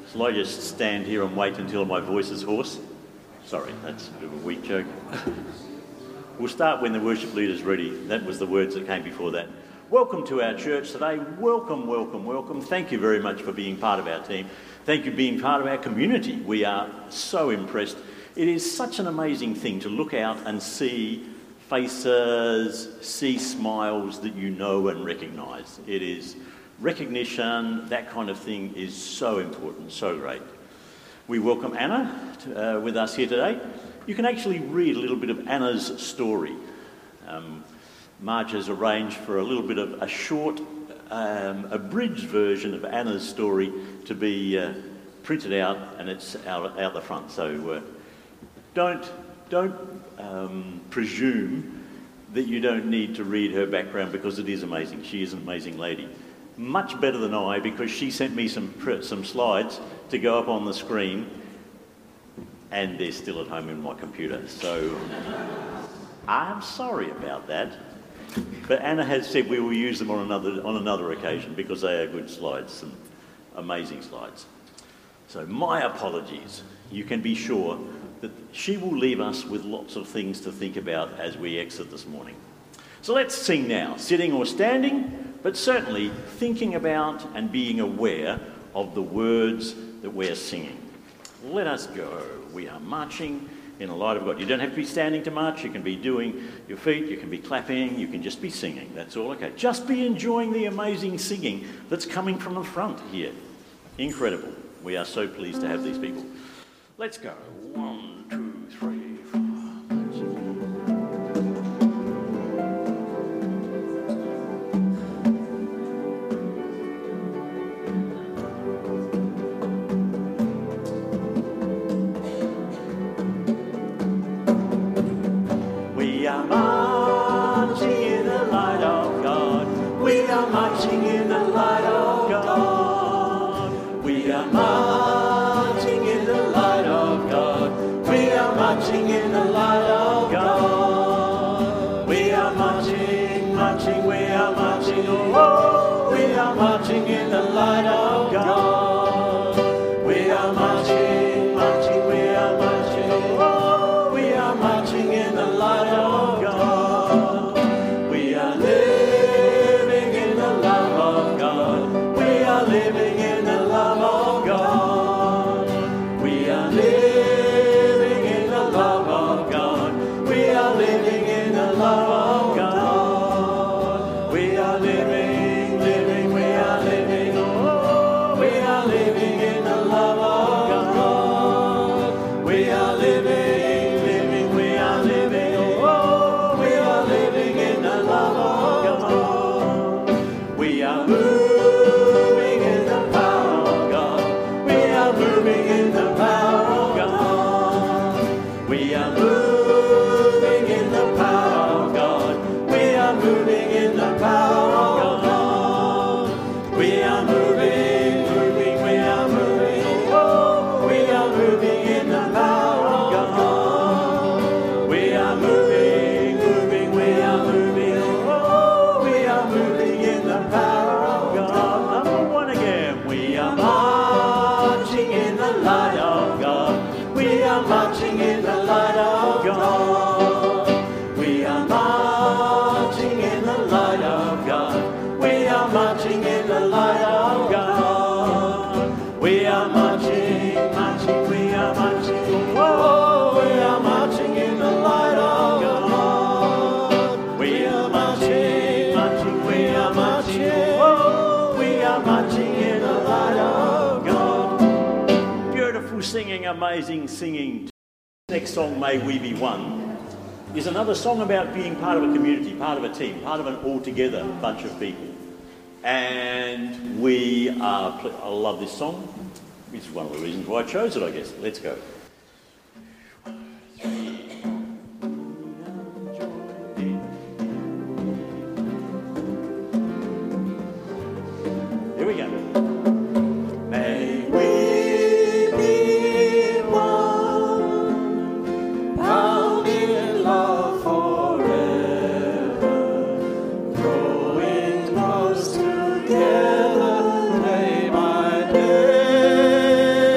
Shall I just stand here and wait until my voice is hoarse? Sorry, that's a bit of a weak joke. We'll start when the worship leader's ready. That was the words that came before that. Welcome to our church today. Welcome, welcome, welcome. Thank you very much for being part of our team. Thank you for being part of our community. We are so impressed. It is such an amazing thing to look out and see faces, see smiles that you know and recognise. It is recognition, that kind of thing is so important, so great. We welcome Anna with us here today. You can actually read a little bit of Anna's story. Marge has arranged for a little bit of a short, abridged version of Anna's story to be printed out, and it's out the front. So don't presume that you don't need to read her background, because it is amazing. She is an amazing lady. Much better than I, because she sent me some slides to go up on the screen, and they're still at home in my computer. So I'm sorry about that. But Anna has said we will use them on another occasion, because they are good slides, some amazing slides. So my apologies. You can be sure that she will leave us with lots of things to think about as we exit this morning. So let's sing now, sitting or standing, but certainly thinking about and being aware of the words that we're singing. Let us go. We are marching in the light of God. You don't have to be standing to march. You can be doing your feet, you can be clapping, you can just be singing. That's all okay. Just be enjoying the amazing singing that's coming from the front here. Incredible. We are so pleased to have these people. Let's go. 1, 2, 3, 4. We are marching in the light of God. We are marching in the light of God. We are marching in the light of God. We are marching in the light of God. We are marching, marching, we are marching, oh, we are marching in the light of God. We are marching, marching, we are marching, oh, we are marching in the light of God. We are living in the love of God. We are living in the love of God. We are living in the love of God. We are living in the love of God. We are living, living, we are living, oh, we are living in the love of God. We are living, living, we are living, oh, we are living in the love of God. We are moving in the power of God. We are moving in the power of God. We are moving in the power of God. We are moving in the power of God. We are moving, moving, we are moving, oh, we are moving in the power of God. We are moving, moving, we are moving, oh, we are moving in the power of God. Number one again. We are marching in the light of God. We are marching in the light of God. We are marching in the light of God. We are marching in the light of God. We are marching, marching, we are marching, oh, we are marching in the light of God. We are marching, marching, we are marching, oh, we are marching in the light of God. Beautiful singing, amazing singing. Next song, May We Be One, is another song about being part of a community, part of a team, part of an all-together bunch of people. And I love this song. It's one of the reasons why I chose it, I guess. Let's go. Here we go. May we be one, bound in love forever, growing close together day by day.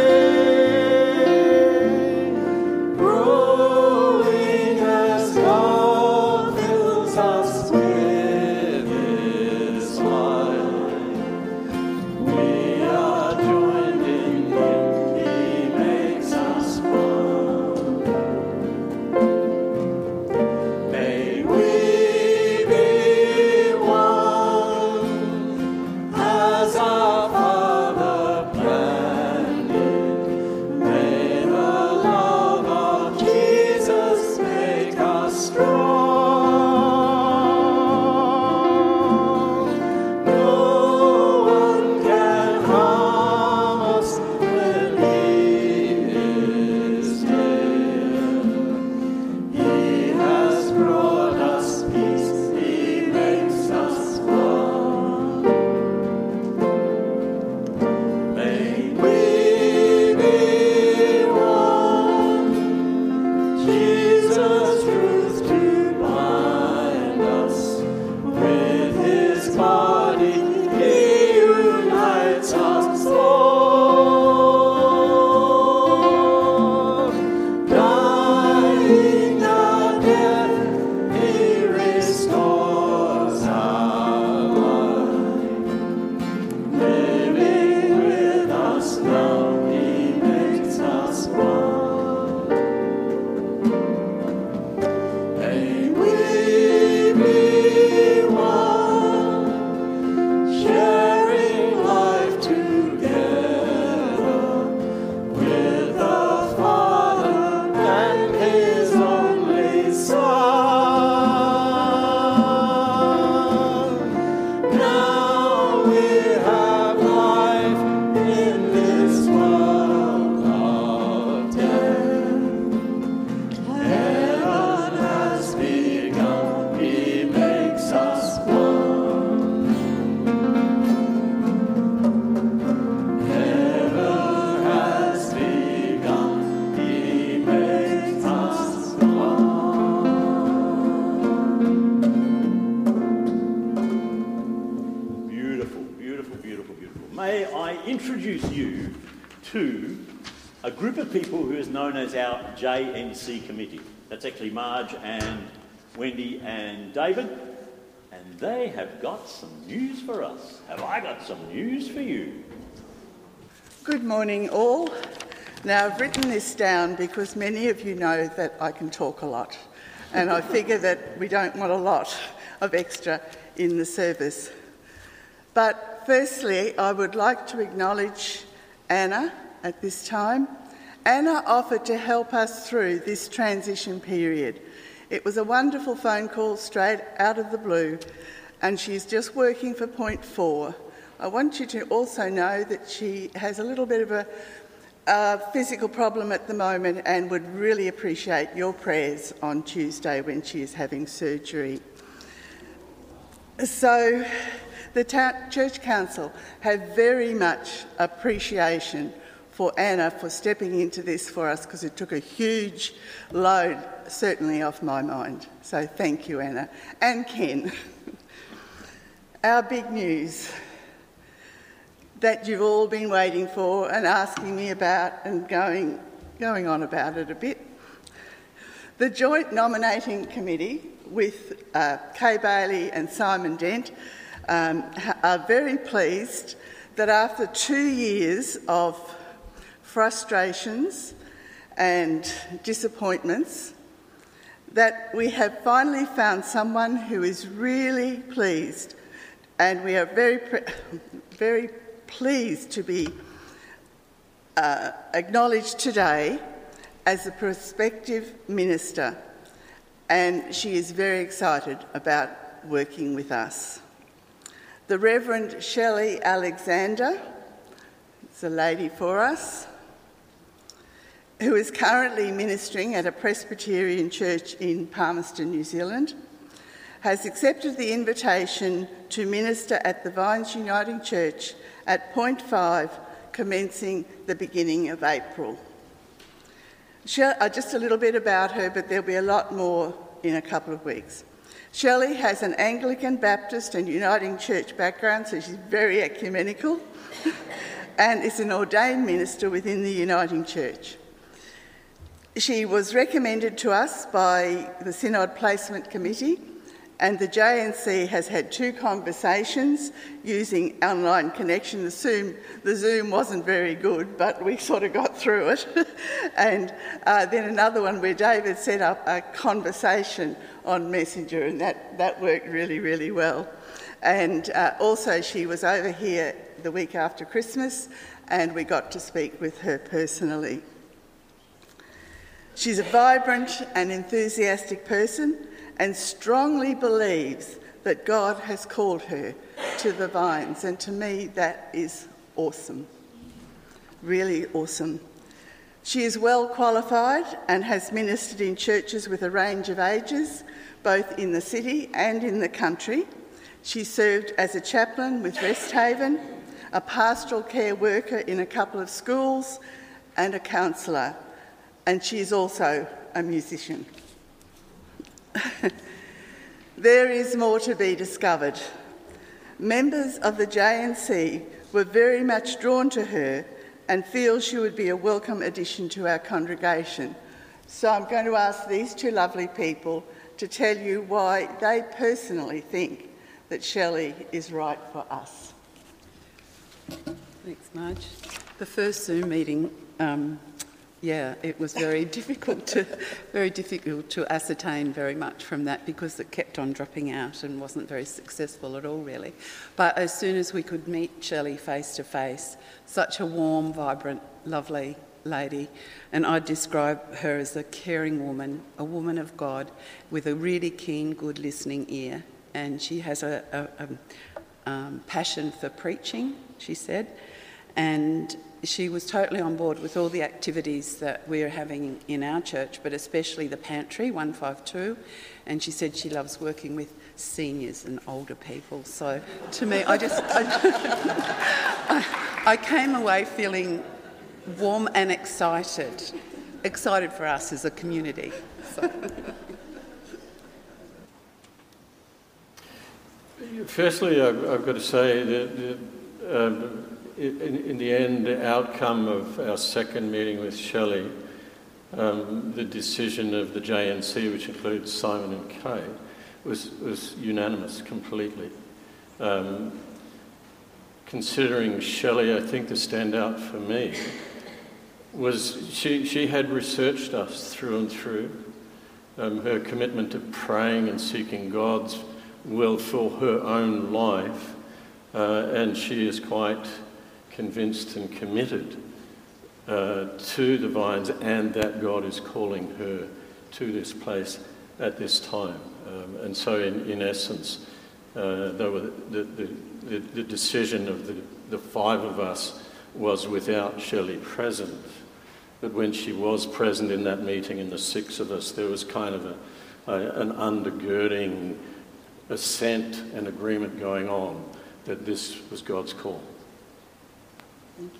introduce you to a group of people who is known as our JNC committee. That's actually Marge and Wendy and David, and they have got some news for us. Have I got some news for you? Good morning all. Now I've written this down because many of you know that I can talk a lot, and I figure that we don't want a lot of extra in the service. But firstly, I would like to acknowledge Anna at this time. Anna offered to help us through this transition period. It was a wonderful phone call straight out of the blue, and she's just working for Point 4. I want you to also know that she has a little bit of a physical problem at the moment and would really appreciate your prayers on Tuesday when she is having surgery. So the Church Council have very much appreciation for Anna for stepping into this for us, because it took a huge load, certainly, off my mind. So thank you, Anna. And Ken. Our big news that you've all been waiting for and asking me about and going on about it a bit. The Joint Nominating Committee with Kay Bailey and Simon Dent are very pleased that after 2 years of frustrations and disappointments, that we have finally found someone who is really pleased, and we are very pleased to be acknowledged today as a prospective minister, and she is very excited about working with us. The Reverend Shelley Alexander is a lady for us, who is currently ministering at a Presbyterian church in Palmerston, New Zealand, has accepted the invitation to minister at the Vines Uniting Church at Point 5, commencing the beginning of April. Just a little bit about her, but there'll be a lot more in a couple of weeks. Shelley has an Anglican, Baptist and Uniting Church background, so she's very ecumenical, and is an ordained minister within the Uniting Church. She was recommended to us by the Synod Placement Committee, and the JNC has had 2 conversations using online connection. The Zoom wasn't very good, but we sort of got through it. And then another one where David set up a conversation on Messenger, and that worked really, really well. And also she was over here the week after Christmas, and we got to speak with her personally. She's a vibrant and enthusiastic person and strongly believes that God has called her to the Vines, and to me that is awesome, really awesome. She is well qualified and has ministered in churches with a range of ages, both in the city and in the country. She served as a chaplain with Resthaven, a pastoral care worker in a couple of schools, and a counsellor. And she is also a musician. There is more to be discovered. Members of the JNC were very much drawn to her and feel she would be a welcome addition to our congregation. So I'm going to ask these 2 lovely people to tell you why they personally think that Shelley is right for us. Thanks, Marge. The first Zoom meeting, it was very difficult to ascertain very much from that, because it kept on dropping out and wasn't very successful at all, really. But as soon as we could meet Shelley face to face, such a warm, vibrant, lovely lady, and I'd describe her as a caring woman, a woman of God with a really keen, good listening ear, and she has a passion for preaching, she said, and she was totally on board with all the activities that we're having in our church, but especially the pantry, 152, and she said she loves working with seniors and older people. So to me, I came away feeling warm and excited for us as a community. So. Firstly, I've got to say that in the end, the outcome of our second meeting with Shelley, the decision of the JNC, which includes Simon and Kay, was unanimous completely. Considering Shelley, I think the standout for me was she had researched us through and through. Her commitment to praying and seeking God's will for her own life, and she is quite convinced and committed to the Vines, and that God is calling her to this place at this time. And so in essence, the decision of the five of us was without Shelley present. But when she was present in that meeting, in the six of us, there was kind of an undergirding assent and agreement going on that this was God's call. Thank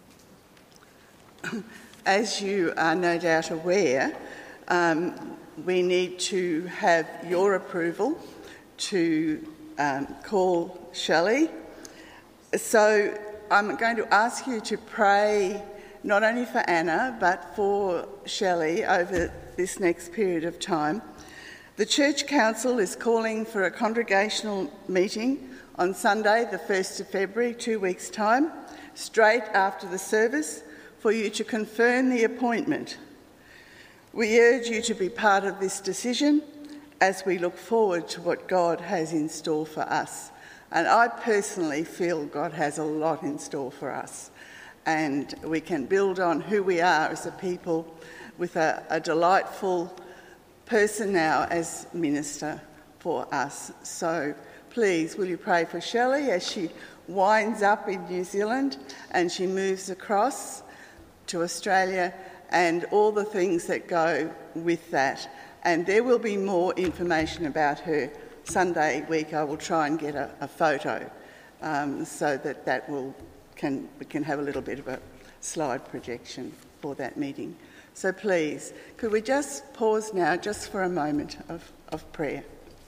you. As you are no doubt aware, we need to have your approval to call Shelley. So I'm going to ask you to pray not only for Anna but for Shelley over this next period of time. The Church Council is calling for a congregational meeting on Sunday, the 1st of February, 2 weeks' time, straight after the service, for you to confirm the appointment. We urge you to be part of this decision as we look forward to what God has in store for us. And I personally feel God has a lot in store for us, and we can build on who we are as a people with a delightful person now as minister for us. So please, will you pray for Shelley as she winds up in New Zealand and she moves across to Australia and all the things that go with that. And there will be more information about her Sunday week. I will try and get a photo so that we can have a little bit of a slide projection for that meeting. So please, could we just pause now just for a moment of prayer.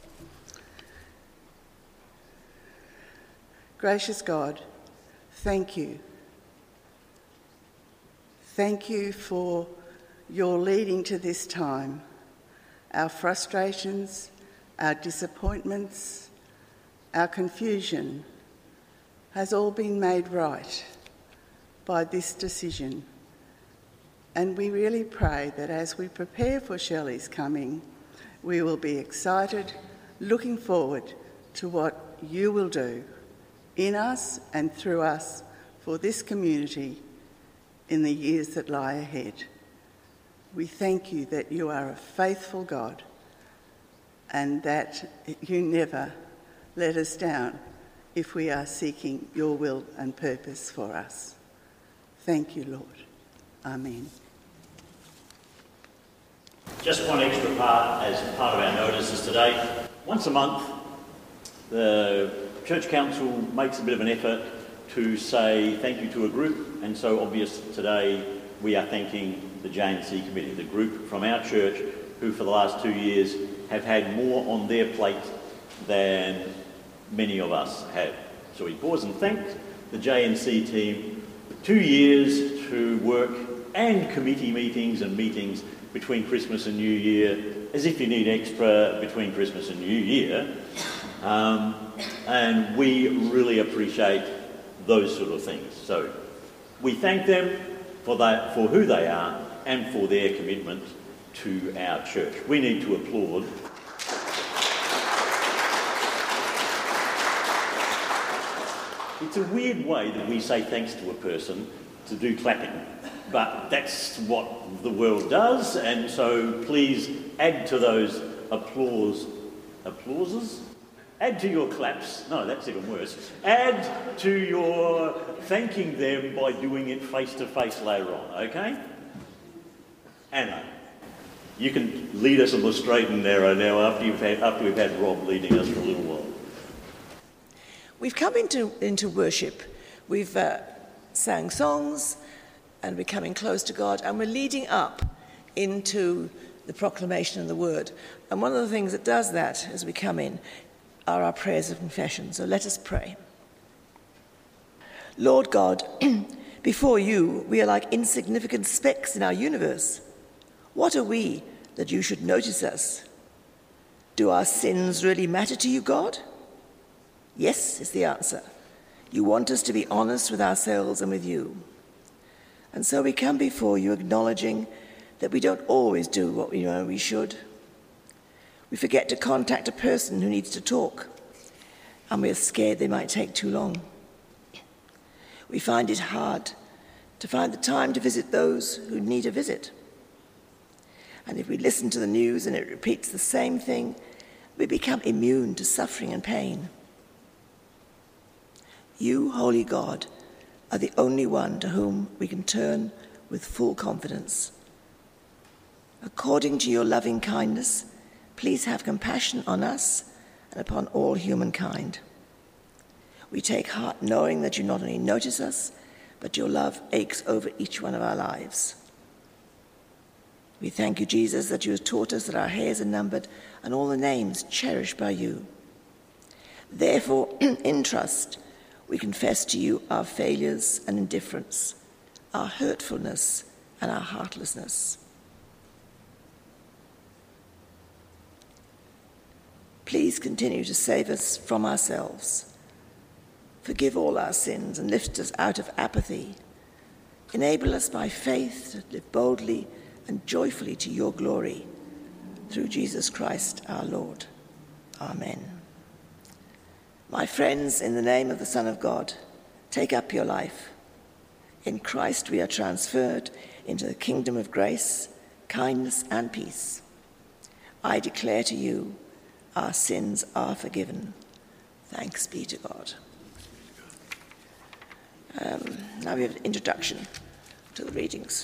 Gracious God, thank you. Thank you for your leading to this time. Our frustrations, our disappointments, our confusion has all been made right by this decision. And we really pray that as we prepare for Shelley's coming, we will be excited, looking forward to what you will do in us and through us for this community in the years that lie ahead. We thank you that you are a faithful God and that you never let us down if we are seeking your will and purpose for us. Thank you, Lord. Amen. Just one extra part as part of our notices today. Once a month, the Church Council makes a bit of an effort to say thank you to a group, and so obvious today we are thanking the JNC committee, the group from our church who for the last 2 years have had more on their plate than many of us have. So we pause and thank the JNC team for 2 years to work and committee meetings and meetings between Christmas and New Year, as if you need extra between Christmas and New Year. And we really appreciate those sort of things. So we thank them for who they are and for their commitment to our church. We need to applaud. It's a weird way that we say thanks to a person to do clapping, but that's what the world does, and so please add to those applauses? Add to your claps. No, that's even worse. Add to your thanking them by doing it face to face later on, okay? Anna, you can lead us on the straight and narrow now after we've had Rob leading us for a little while. We've come into worship. We've sang songs and we're coming close to God, and we're leading up into the proclamation of the word. And one of the things that does that as we come in are our prayers of confession. So let us pray. Lord God, before you, we are like insignificant specks in our universe. What are we that you should notice us? Do our sins really matter to you, God? Yes, is the answer. You want us to be honest with ourselves and with you. And so we come before you acknowledging that we don't always do what we know we should. We forget to contact a person who needs to talk, and we're scared they might take too long. We find it hard to find the time to visit those who need a visit. And if we listen to the news and it repeats the same thing, we become immune to suffering and pain. You, Holy God, are the only one to whom we can turn with full confidence. According to your loving kindness, please have compassion on us and upon all humankind. We take heart knowing that you not only notice us, but your love aches over each one of our lives. We thank you, Jesus, that you have taught us that our hairs are numbered and all the names cherished by you. Therefore, in trust, we confess to you our failures and indifference, our hurtfulness and our heartlessness. Please continue to save us from ourselves. Forgive all our sins and lift us out of apathy. Enable us by faith to live boldly and joyfully to your glory. Through Jesus Christ our Lord. Amen. My friends, in the name of the Son of God, take up your life. In Christ we are transferred into the kingdom of grace, kindness, and peace. I declare to you, our sins are forgiven. Thanks be to God. Now we have an introduction to the readings.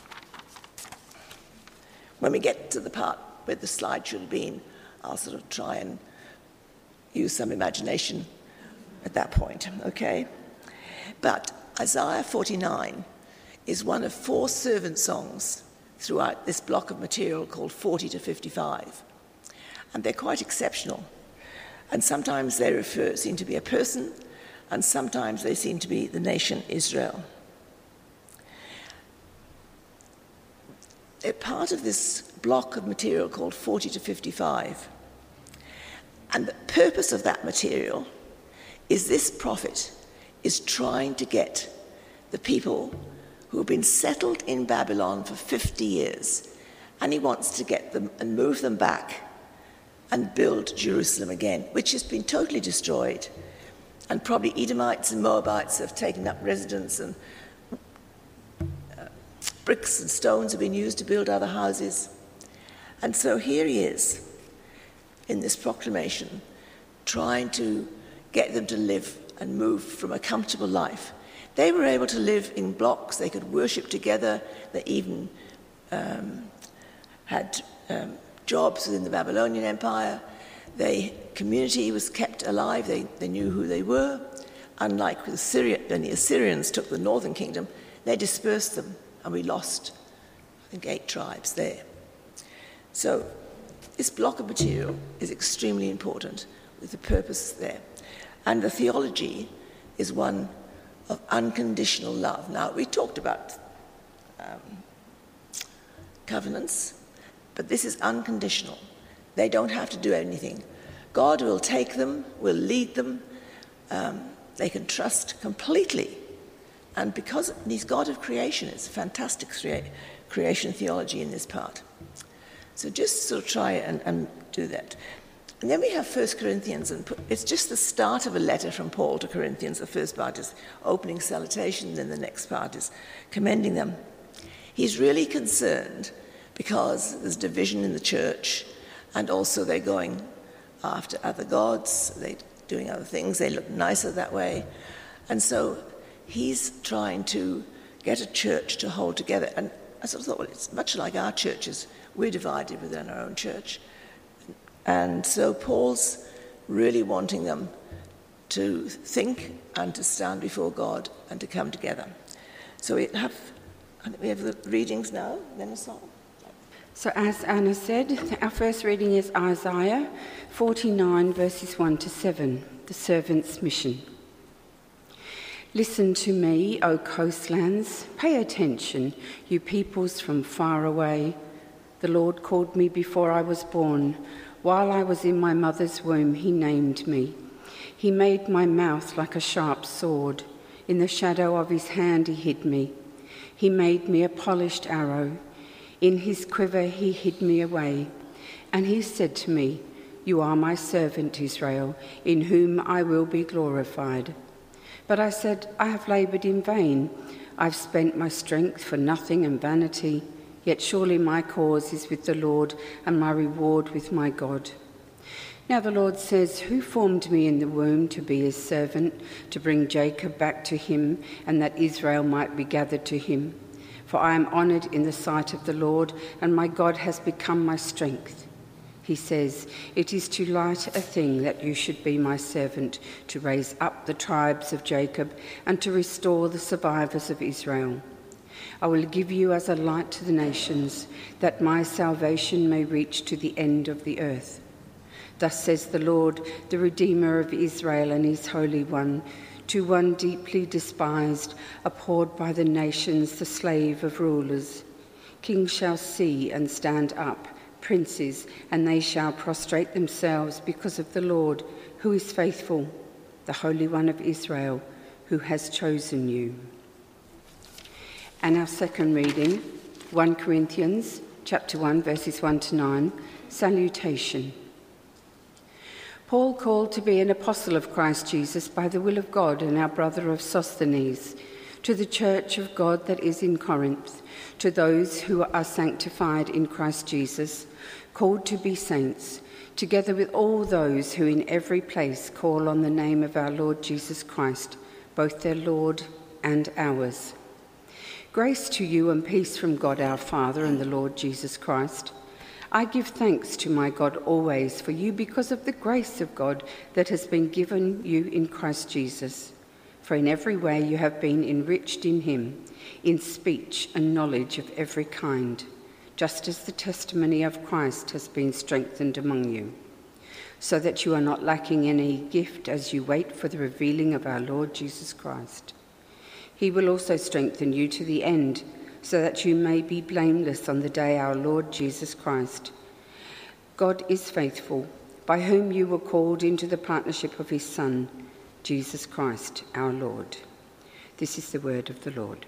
When we get to the part where the slide should have been, I'll sort of try and use some imagination at that point, okay? But Isaiah 49 is one of 4 servant songs throughout this block of material called 40 to 55. And they're quite exceptional. And sometimes they seem to be a person, and sometimes they seem to be the nation Israel. They're part of this block of material called 40 to 55. And the purpose of that material is this prophet is trying to get the people who have been settled in Babylon for 50 years, and he wants to get them and move them back and build Jerusalem again, which has been totally destroyed. And probably Edomites and Moabites have taken up residence, and bricks and stones have been used to build other houses. And so here he is in this proclamation, trying to get them to live and move from a comfortable life. They were able to live in blocks, they could worship together, they even had jobs within the Babylonian Empire. The community was kept alive, they knew who they were. Unlike with Syria, when the Assyrians took the northern kingdom, they dispersed them, and we lost, I think, 8 tribes there. So this block of material is extremely important with the purpose there. And the theology is one of unconditional love. Now, we talked about covenants, but this is unconditional. They don't have to do anything. God will take them, will lead them. They can trust completely. And because he's God of creation, it's a fantastic creation theology in this part. So just sort of try and do that. And then we have 1 Corinthians, and it's just the start of a letter from Paul to Corinthians. The first part is opening salutation, then the next part is commending them. He's really concerned because there's division in the church, and also they're going after other gods, they're doing other things, they look nicer that way. And so he's trying to get a church to hold together. And I sort of thought, well, it's much like our churches. We're divided within our own church. And so Paul's really wanting them to think and to stand before God and to come together. So we have the readings now, then a song. So as Anna said, our first reading is Isaiah 49, verses 1 to 7, the servant's mission. Listen to me, O coastlands. Pay attention, you peoples from far away. The Lord called me before I was born. While I was in my mother's womb, he named me. He made my mouth like a sharp sword. In the shadow of his hand he hid me. He made me a polished arrow. In his quiver he hid me away. And he said to me, "You are my servant Israel, in whom I will be glorified." But I said, "I have laboured in vain. I've spent my strength for nothing and vanity. Yet surely my cause is with the Lord, and my reward with my God." Now the Lord says, "Who formed me in the womb to be his servant, to bring Jacob back to him, and that Israel might be gathered to him? For I am honoured in the sight of the Lord, and my God has become my strength." He says, "It is too light a thing that you should be my servant, to raise up the tribes of Jacob and to restore the survivors of Israel. I will give you as a light to the nations, that my salvation may reach to the end of the earth. Thus says the Lord, the Redeemer of Israel and his Holy One, to one deeply despised, abhorred by the nations, the slave of rulers. Kings shall see and stand up, princes, and they shall prostrate themselves because of the Lord, who is faithful, the Holy One of Israel, who has chosen you." And our second reading, 1 Corinthians chapter 1, verses 1 to 9, salutation. Paul, called to be an apostle of Christ Jesus by the will of God, and our brother of Sosthenes, to the church of God that is in Corinth, to those who are sanctified in Christ Jesus, called to be saints, together with all those who in every place call on the name of our Lord Jesus Christ, both their Lord and ours. Grace to you and peace from God our Father and the Lord Jesus Christ. I give thanks to my God always for you because of the grace of God that has been given you in Christ Jesus. For in every way you have been enriched in him, in speech and knowledge of every kind, just as the testimony of Christ has been strengthened among you, so that you are not lacking any gift as you wait for the revealing of our Lord Jesus Christ. He will also strengthen you to the end, so that you may be blameless on the day our Lord Jesus Christ. God is faithful, by whom you were called into the partnership of his Son, Jesus Christ our Lord. This is the word of the Lord.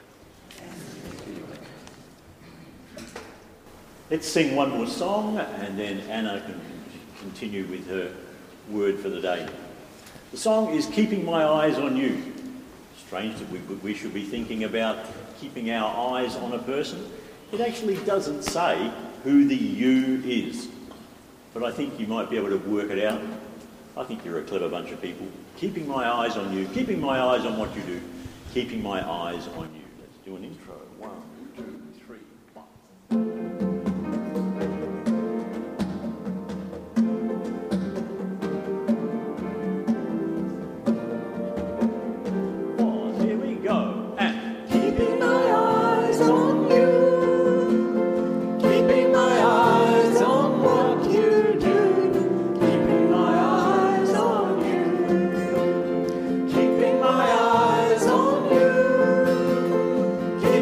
Let's sing one more song and then Anna can continue with her word for the day. The song is "Keeping My Eyes on You." Strange that we should be thinking about keeping our eyes on a person. It actually doesn't say who the "you" is, but I think you might be able to work it out. I think you're a clever bunch of people. Keeping my eyes on you, keeping my eyes on what you do, keeping my eyes on you. Let's do an intro. 1, 2, 3, 1. Keeping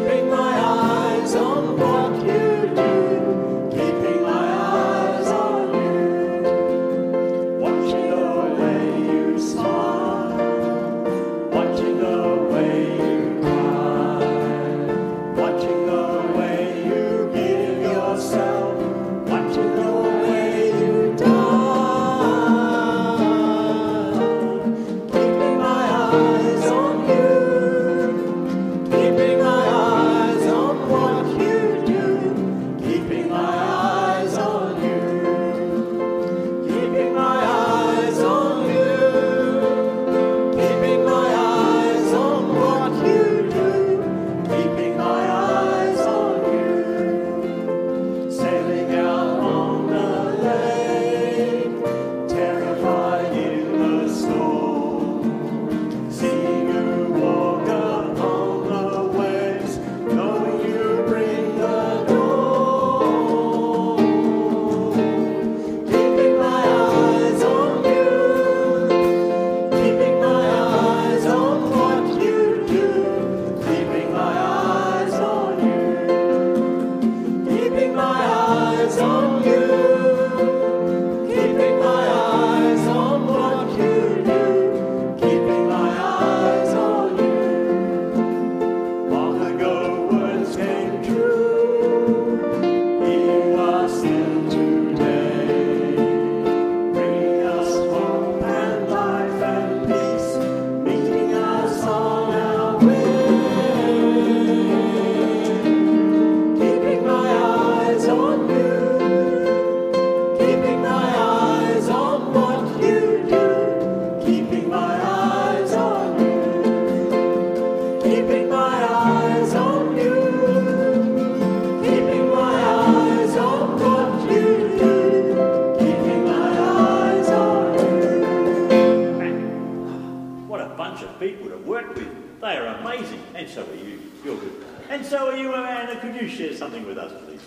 And so are you, Amanda. Could you share something with us, please?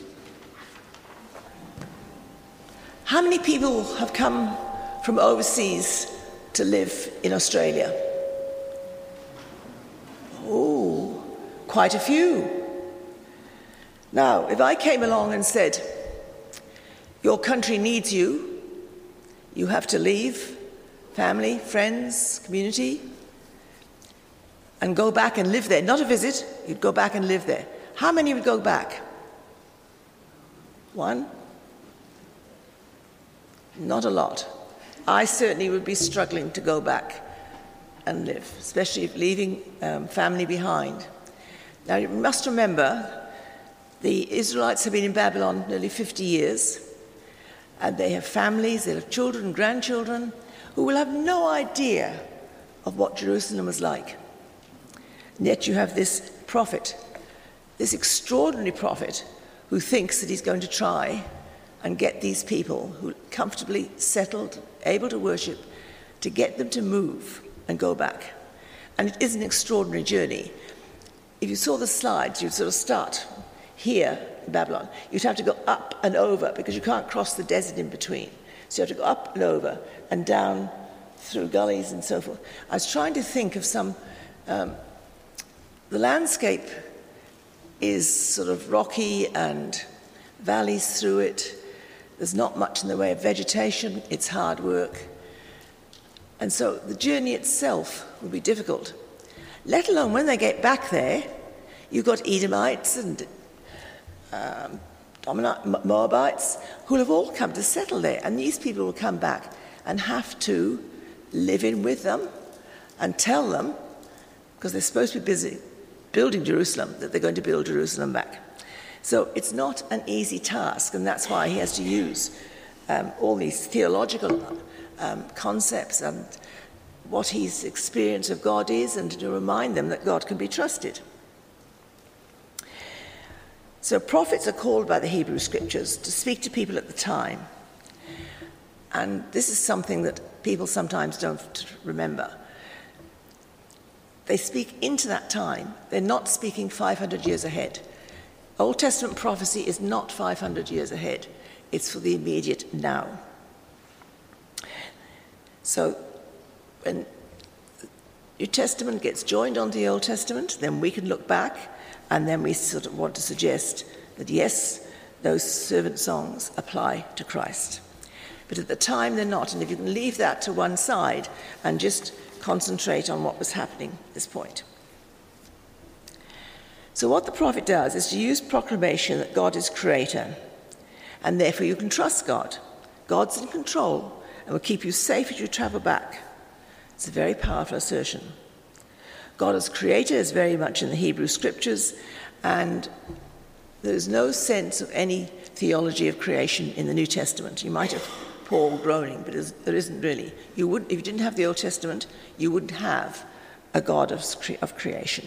How many people have come from overseas to live in Australia? Oh, quite a few. Now, if I came along and said, your country needs you, you have to leave family, friends, community, and go back and live there, not a visit, you'd go back and live there. How many would go back? One? Not a lot. I certainly would be struggling to go back and live, especially if leaving family behind. Now, you must remember, the Israelites have been in Babylon nearly 50 years, and they have families, they have children, grandchildren, who will have no idea of what Jerusalem was like. And yet you have this prophet, this extraordinary prophet, who thinks that he's going to try and get these people who are comfortably settled, able to worship, to get them to move and go back. And it is an extraordinary journey. If you saw the slides, you'd sort of start here in Babylon. You'd have to go up and over because you can't cross the desert in between. So you have to go up and over and down through gullies and so forth. I was trying to think of some... the landscape is sort of rocky and valleys through it. There's not much in the way of vegetation. It's hard work. And so the journey itself will be difficult, let alone when they get back there, you've got Edomites and Moabites who will have all come to settle there. And these people will come back and have to live in with them and tell them, because they're supposed to be busy building Jerusalem, that they're going to build Jerusalem back. So it's not an easy task, and that's why he has to use all these theological concepts and what his experience of God is, and to remind them that God can be trusted. So prophets are called by the Hebrew Scriptures to speak to people at the time. And this is something that people sometimes don't remember. They speak into that time. They're not speaking 500 years ahead. Old Testament prophecy is not 500 years ahead. It's for the immediate now. So when the New Testament gets joined onto the Old Testament, then we can look back, and then we sort of want to suggest that, yes, those servant songs apply to Christ. But at the time, they're not. And if you can leave that to one side and just concentrate on what was happening at this point. So what the prophet does is to use proclamation that God is creator, and therefore you can trust God. God's in control and will keep you safe as you travel back. It's a very powerful assertion. God as creator is very much in the Hebrew Scriptures, and there's no sense of any theology of creation in the New Testament. You might have Paul groaning, but there isn't really. If you didn't have the Old Testament, you wouldn't have a God of creation.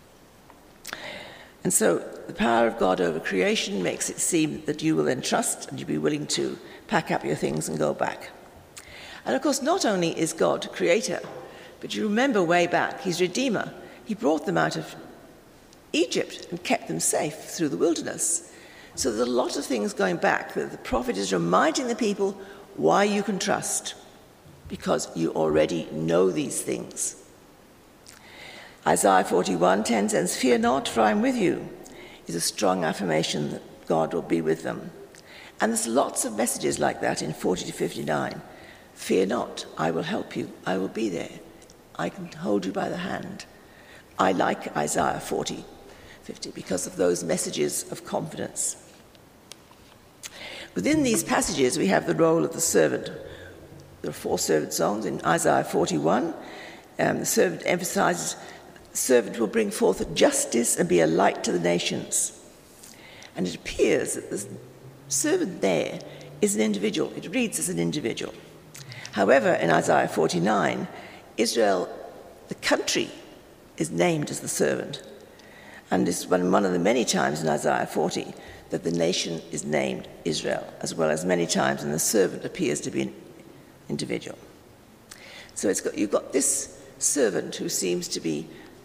And so the power of God over creation makes it seem that you will then trust and you'll be willing to pack up your things and go back. And of course, not only is God creator, but you remember way back, he's redeemer. He brought them out of Egypt and kept them safe through the wilderness. So there's a lot of things going back that the prophet is reminding the people why you can trust, because you already know these things. Isaiah 41:10 says, "Fear not, for I am with you," is a strong affirmation that God will be with them. And there's lots of messages like that in 40 to 59. Fear not, I will help you, I will be there, I can hold you by the hand. I like Isaiah 40:50 because of those messages of confidence. Within these passages, we have the role of the servant. There are 4 servant songs in Isaiah 41. The servant emphasizes the servant will bring forth justice and be a light to the nations. And it appears that the servant there is an individual. It reads as an individual. However, in Isaiah 49, Israel, the country, is named as the servant. And it's one of the many times in Isaiah 40 that the nation is named Israel, as well as many times when the servant appears to be an individual. So you've got this servant who seems to be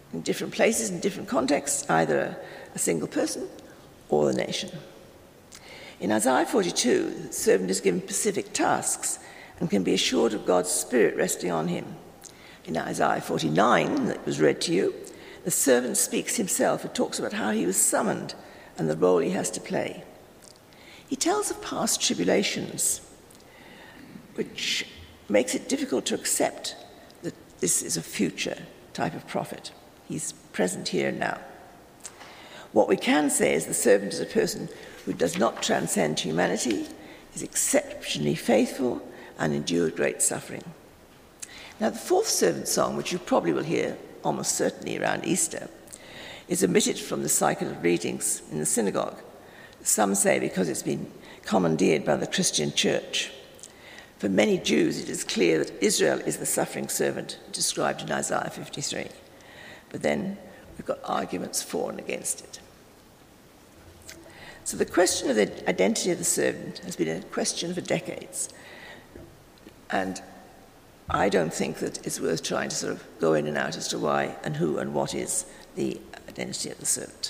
in different places, in different contexts, either a single person or the nation. In Isaiah 42, the servant is given specific tasks and can be assured of God's Spirit resting on him. In Isaiah 49, that was read to you, the servant speaks himself and talks about how he was summoned and the role he has to play. He tells of past tribulations, which makes it difficult to accept that this is a future type of prophet. He's present here and now. What we can say is the servant is a person who does not transcend humanity, is exceptionally faithful, and endured great suffering. Now, the fourth servant song, which you probably will hear almost certainly around Easter, is omitted from the cycle of readings in the synagogue. Some say because it's been commandeered by the Christian church. For many Jews, it is clear that Israel is the suffering servant described in Isaiah 53. But then we've got arguments for and against it. So the question of the identity of the servant has been a question for decades. And I don't think that it's worth trying to sort of go in and out as to why and who and what is the identity of the servant.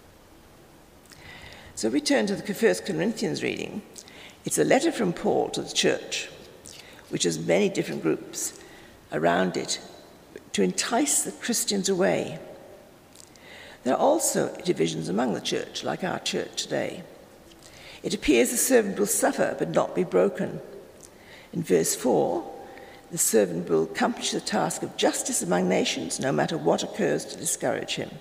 So we turn to the 1 Corinthians reading. It's a letter from Paul to the church, which has many different groups around it to entice the Christians away. There are also divisions among the church, like our church today. It appears the servant will suffer but not be broken. In verse 4, the servant will accomplish the task of justice among nations, no matter what occurs to discourage him.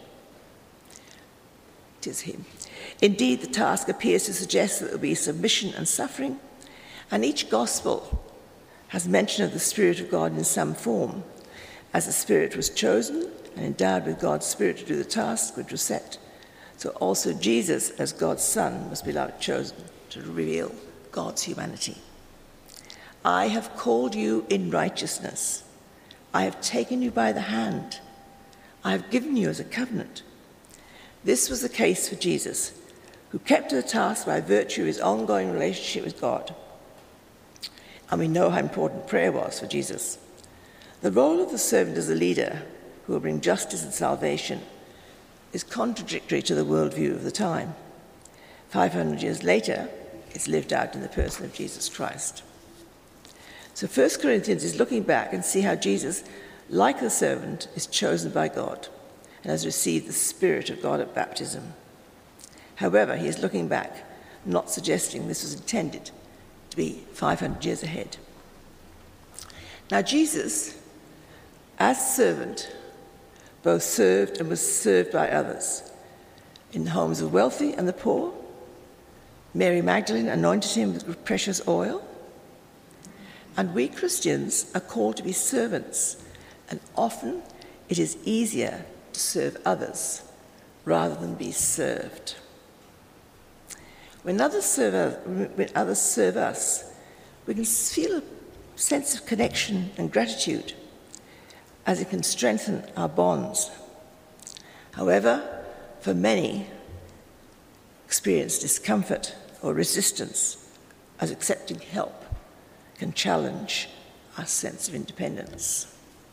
It is him. Indeed, the task appears to suggest that there will be submission and suffering, and each gospel has mention of the Spirit of God in some form, as the Spirit was chosen and endowed with God's Spirit to do the task which was set. So also Jesus, as God's Son, was beloved chosen to reveal God's humanity. I have called you in righteousness. I have taken you by the hand. I have given you as a covenant. This was the case for Jesus, who kept to the task by virtue of his ongoing relationship with God. And we know how important prayer was for Jesus. The role of the servant as a leader who will bring justice and salvation is contradictory to the worldview of the time. 500 years later, it's lived out in the person of Jesus Christ. So 1 Corinthians is looking back and see how Jesus, like the servant, is chosen by God and has received the Spirit of God at baptism. However, he is looking back, not suggesting this was intended to be 500 years ahead. Now Jesus, as servant, both served and was served by others in the homes of the wealthy and the poor. Mary Magdalene anointed him with precious oil. And we Christians are called to be servants, and often it is easier to serve others rather than be served. When others serve us, we can feel a sense of connection and gratitude, as it can strengthen our bonds. However, for many, experience discomfort or resistance as accepting help can challenge our sense of independence.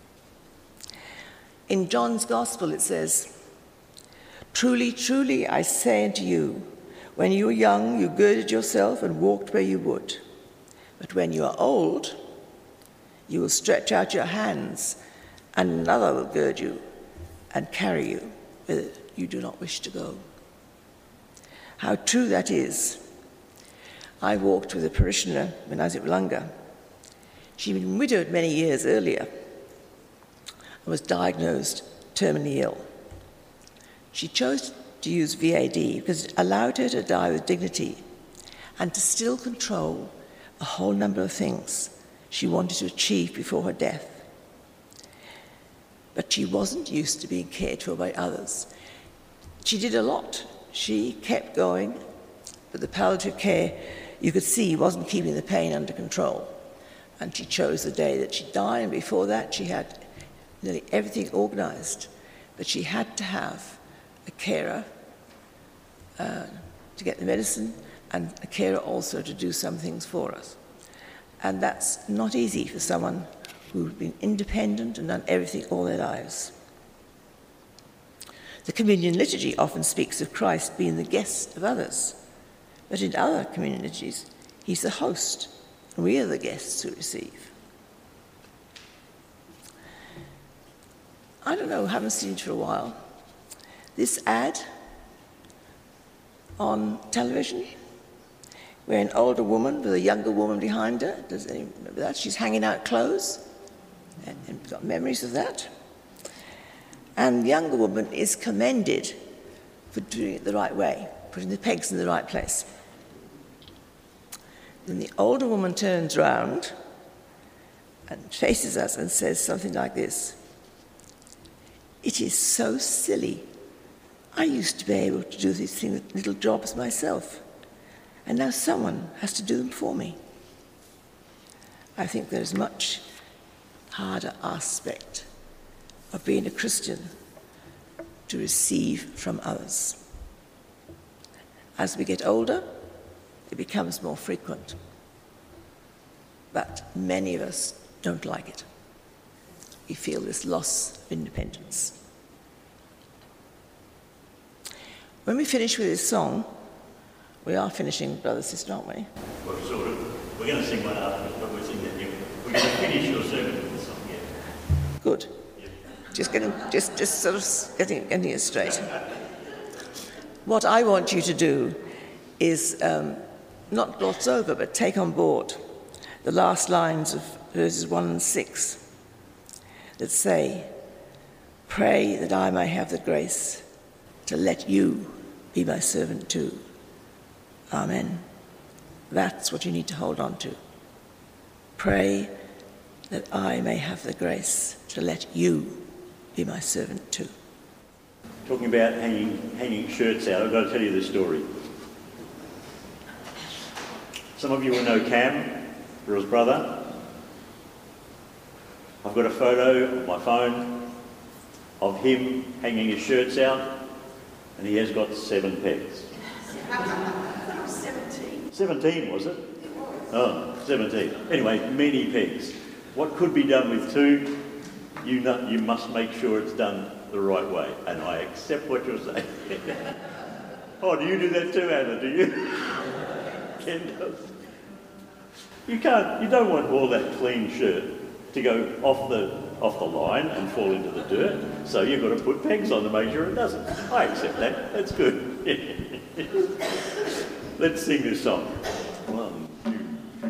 In John's Gospel it says, "Truly, truly, I say unto you, when you were young, you girded yourself and walked where you would. But when you are old, you will stretch out your hands, and another will gird you and carry you whither you do not wish to go." How true that is. I walked with a parishioner when I was at Wollonga. She'd been widowed many years earlier and was diagnosed terminally ill. She chose to use VAD because it allowed her to die with dignity and to still control a whole number of things she wanted to achieve before her death. But she wasn't used to being cared for by others. She did a lot. She kept going, but the palliative care, you could see, wasn't keeping the pain under control. And she chose the day that she'd die, and before that she had nearly everything organised. But she had to have a carer to get the medicine, and a carer also to do some things for us. And that's not easy for someone who've been independent and done everything all their lives. The communion liturgy often speaks of Christ being the guest of others, but in other communion liturgies, he's the host, and we are the guests who receive. I don't know, haven't seen it for a while. This ad on television, where an older woman with a younger woman behind her, does anyone remember that? She's hanging out clothes, and we've got memories of that. And the younger woman is commended for doing it the right way, putting the pegs in the right place. Then the older woman turns round and faces us and says something like this: "It is so silly. I used to be able to do these things, little jobs myself, and now someone has to do them for me." I think there's a much harder aspect of being a Christian to receive from others. As we get older, it becomes more frequent, but many of us don't like it. We feel this loss of independence. When we finish with this song, we are finishing, brother, sister, aren't we? Well, sort of. We're going to sing one after, but we're singing that. We're going to finish your sermon with this song, yeah. Good. Just sort of getting it straight. What I want you to do is not gloss over, but take on board the last lines of verses 1 and 6 that say, "Pray that I may have the grace to let you be my servant too. Amen." That's what you need to hold on to. Pray that I may have the grace to let you be my servant too. Talking about hanging shirts out, I've got to tell you this story. Some of you will know Cam, Rill's brother. I've got a photo on my phone of him hanging his shirts out, and he has got 7 pegs. 17, was it? Oh, 17. Anyway, many pegs. What could be done with 2, you must make sure it's done the right way. And I accept what you're saying. Oh, do you do that too, Anna, do you? Ken does. You don't want all that clean shirt to go off the line and fall into the dirt, so you've got to put pegs on to make sure it doesn't. I accept that. That's good. Let's sing this song. 1, 2, 3,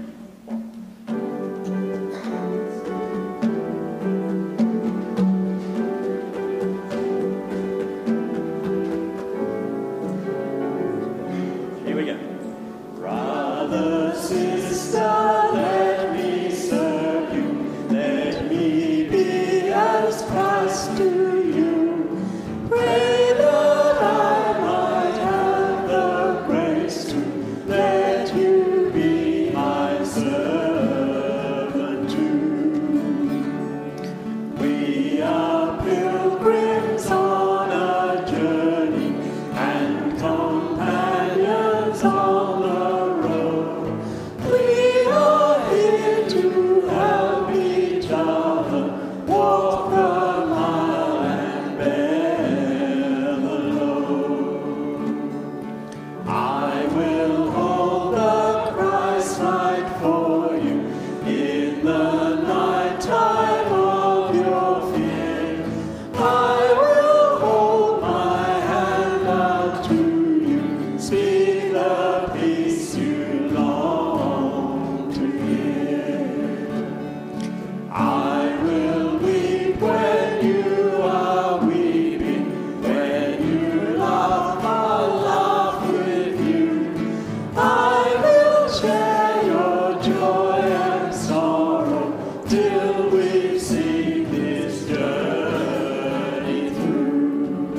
4. Here we go. Brother, sister, let me serve you. Let me be as Christ to you. Pray that I might have the grace to let you be my servant too. We are pilgrims on a journey and companions on the road. We are here to help each other walk the mile and bear the load. I will hold the Christ light for you in the night time of your fear. I will hold my hand out to you, speak the peace you long to hear. I will weep when you are weeping, when you laugh, I'll laugh with you. I will share your joy and sorrow till we see this journey through.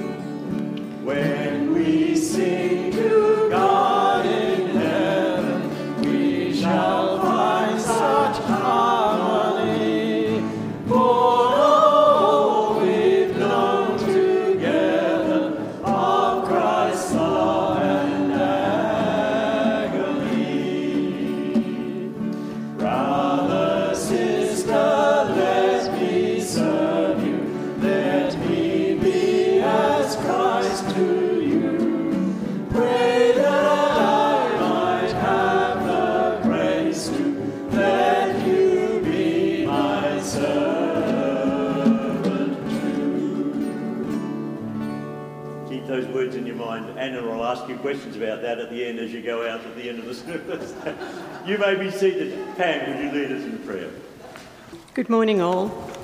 When we sing to God in heaven, we shall find such harmony. For all we've known together of Christ's love and agony. Brother, sister, let me serve you. Let me be as mind, Anna will ask you questions about that at the end as you go out at the end of the service. You may be seated. Pam, would you lead us in prayer? Good morning, all.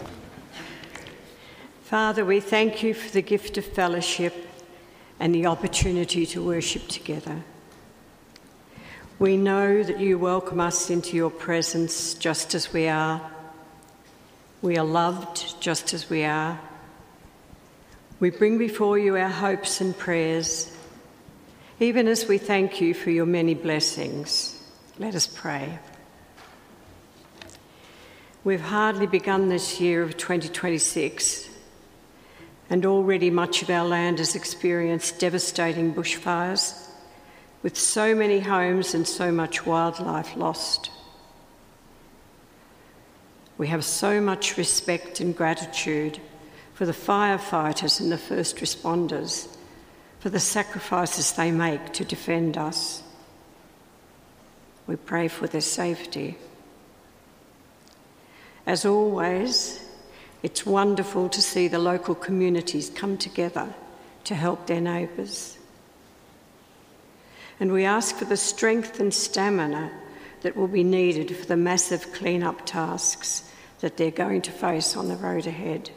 Father, we thank you for the gift of fellowship and the opportunity to worship together. We know that you welcome us into your presence just as we are. We are loved just as we are. We bring before you our hopes and prayers, even as we thank you for your many blessings. Let us pray. We've hardly begun this year of 2026, and already much of our land has experienced devastating bushfires, with so many homes and so much wildlife lost. We have so much respect and gratitude for the firefighters and the first responders, for the sacrifices they make to defend us. We pray for their safety. As always, it's wonderful to see the local communities come together to help their neighbours. And we ask for the strength and stamina that will be needed for the massive clean-up tasks that they're going to face on the road ahead.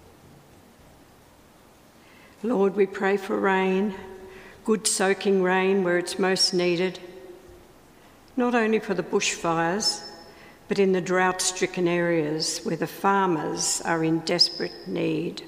Lord, we pray for rain, good soaking rain where it's most needed, not only for the bushfires, but in the drought-stricken areas where the farmers are in desperate need.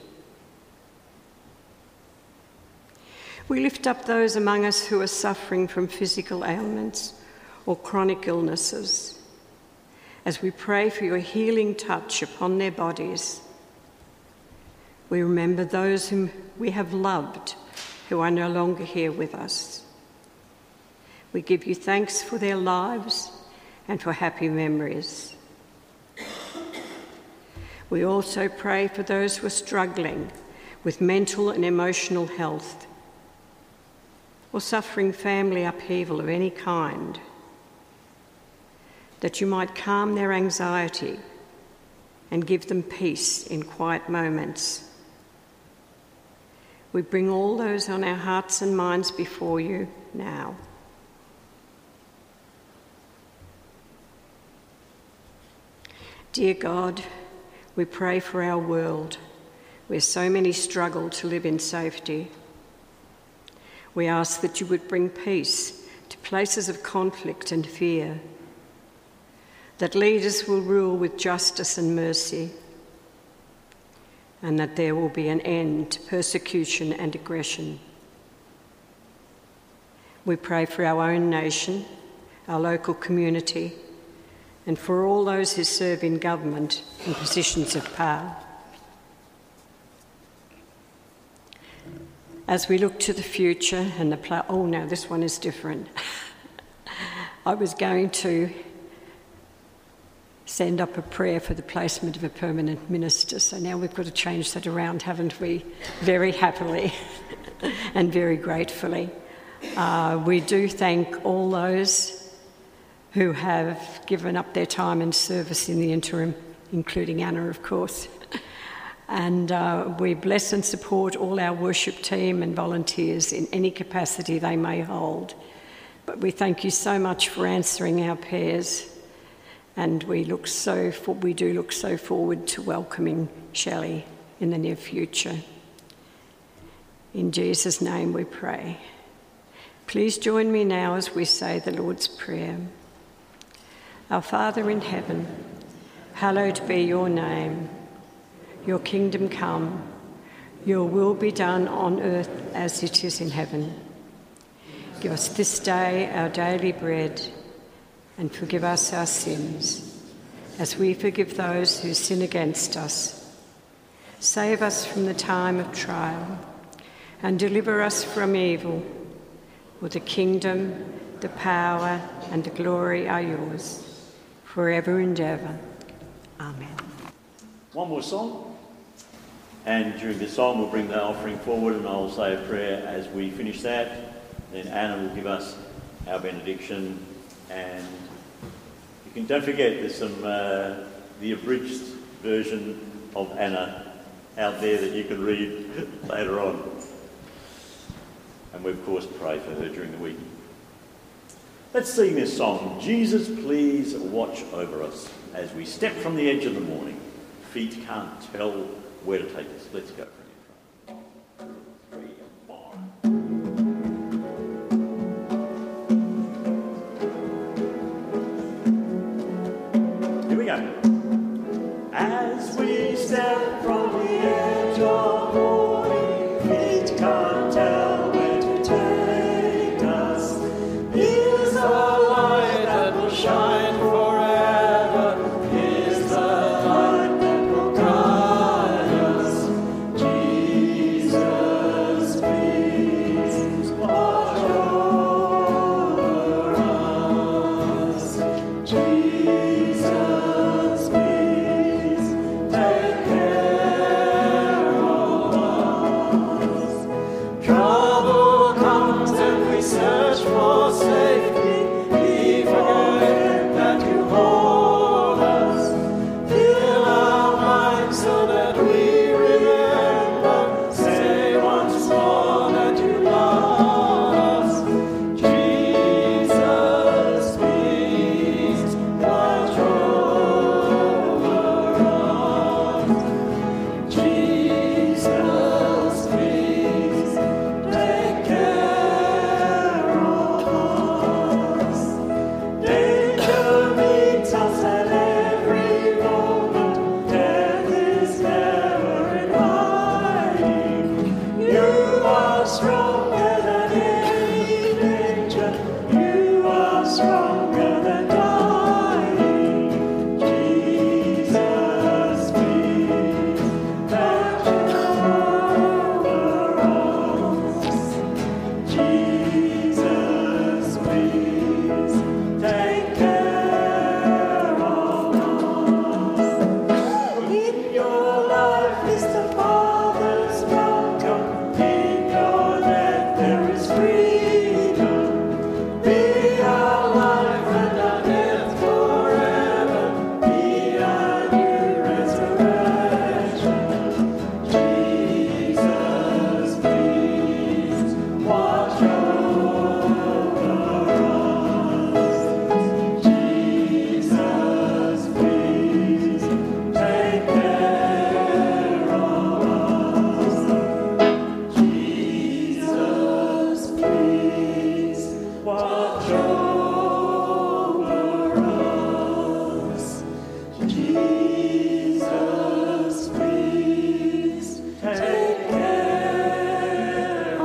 We lift up those among us who are suffering from physical ailments or chronic illnesses, as we pray for your healing touch upon their bodies. We remember those whom we have loved who are no longer here with us. We give you thanks for their lives and for happy memories. We also pray for those who are struggling with mental and emotional health or suffering family upheaval of any kind, that you might calm their anxiety and give them peace in quiet moments. We bring all those on our hearts and minds before you now. Dear God, we pray for our world, where so many struggle to live in safety. We ask that you would bring peace to places of conflict and fear, that leaders will rule with justice and mercy, and that there will be an end to persecution and aggression. We pray for our own nation, our local community, and for all those who serve in government in positions of power. As we look to the future and oh no, this one is different. I was going to send up a prayer for the placement of a permanent minister, so now we've got to change that around, haven't we? Very happily and very gratefully. We do thank all those who have given up their time and service in the interim, including Anna, of course. And we bless and support all our worship team and volunteers in any capacity they may hold. But we thank you so much for answering our prayers, and we do look so forward to welcoming Shelley in the near future. In Jesus' name we pray. Please join me now as we say the Lord's Prayer. Our Father in heaven, hallowed be your name. Your kingdom come, your will be done on earth as it is in heaven. Give us this day our daily bread, and forgive us our sins, as we forgive those who sin against us. Save us from the time of trial, and deliver us from evil. For the kingdom, the power, and the glory are yours, forever and ever. Amen. One more song. And during the song, we'll bring the offering forward, and I'll say a prayer as we finish that. Then Anna will give us our benediction. And don't forget, there's some the abridged version of Anna out there that you can read later on. And we, of course, pray for her during the week. Let's sing this song, Jesus, Please Watch Over Us, as we step from the edge of the morning. Feet can't tell where to take us. Let's go. Here we go. As we step from the edge of morning, feet can't tell where to take us. Here's the light that will shine forever. Here's the light that will guide us. Jesus, please watch over us. Jesus, please take care of us. Trouble comes and we search for safety. We forget that you hold us. Fill our minds so that we remember. Say once more that you love us. Jesus, please watch over us. Jesus, please take care of us. Danger meets us at every moment. Death is never inviting. You are stronger than any danger. You are stronger than dying. Jesus, please watch over us. Jesus, please take care of us. In your life is the Father's welcome. In your death there is freedom. Be our life and our death forever. Be our new resurrection. Jesus, please watch over us. Jesus, please take care of us. Jesus, please watch over us. Jesus, please take care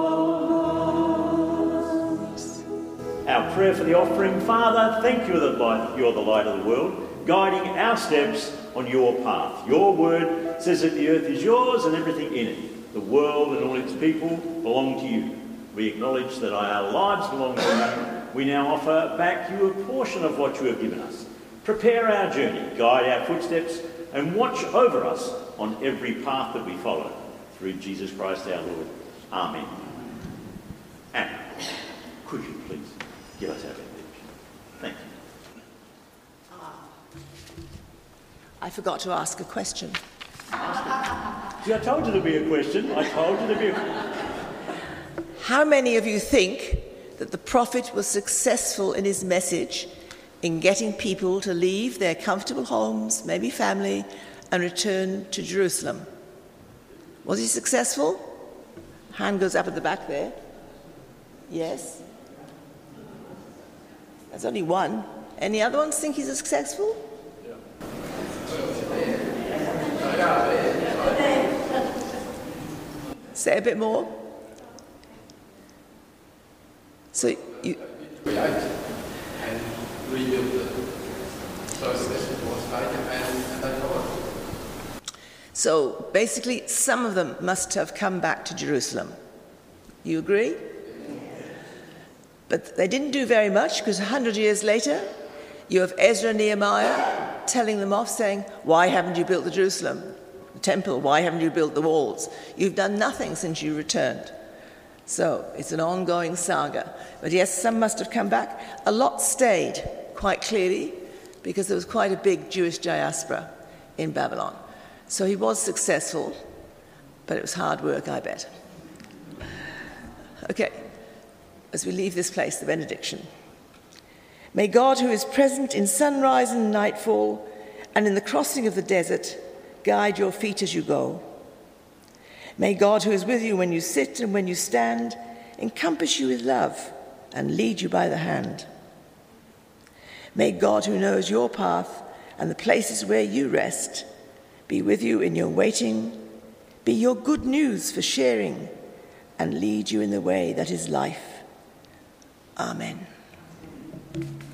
of us. Our prayer for the offering. Father, thank you that you're the light of the world, guiding our steps on your path. Your word says that the earth is yours and everything in it. The world and all its people belong to you. We acknowledge that our lives belong to you. We now offer back you a portion of what you have given us. Prepare our journey, guide our footsteps, and watch over us on every path that we follow. Through Jesus Christ our Lord. Amen. And could you please give us our benediction? Thank you. I forgot to ask a question. See, I told you there'd be a question. I told you there'd be a question. How many of you think that the prophet was successful in his message in getting people to leave their comfortable homes, maybe family, and return to Jerusalem? Was he successful? Hand goes up at the back there. Yes? There's only one. Any other ones think he's successful? Say a bit more. So you create and rebuild the process was taken and they followed. So basically, some of them must have come back to Jerusalem. You agree? But they didn't do very much, because 100 years later, you have Ezra and Nehemiah telling them off, saying, why haven't you built the Jerusalem temple? Why haven't you built the walls? You've done nothing since you returned. So it's an ongoing saga. But yes, some must have come back. A lot stayed, quite clearly, because there was quite a big Jewish diaspora in Babylon. So he was successful, but it was hard work, I bet. Okay, as we leave this place, the benediction. May God, who is present in sunrise and nightfall and in the crossing of the desert, guide your feet as you go. May God, who is with you when you sit and when you stand, encompass you with love and lead you by the hand. May God, who knows your path and the places where you rest, be with you in your waiting, be your good news for sharing, and lead you in the way that is life. Amen.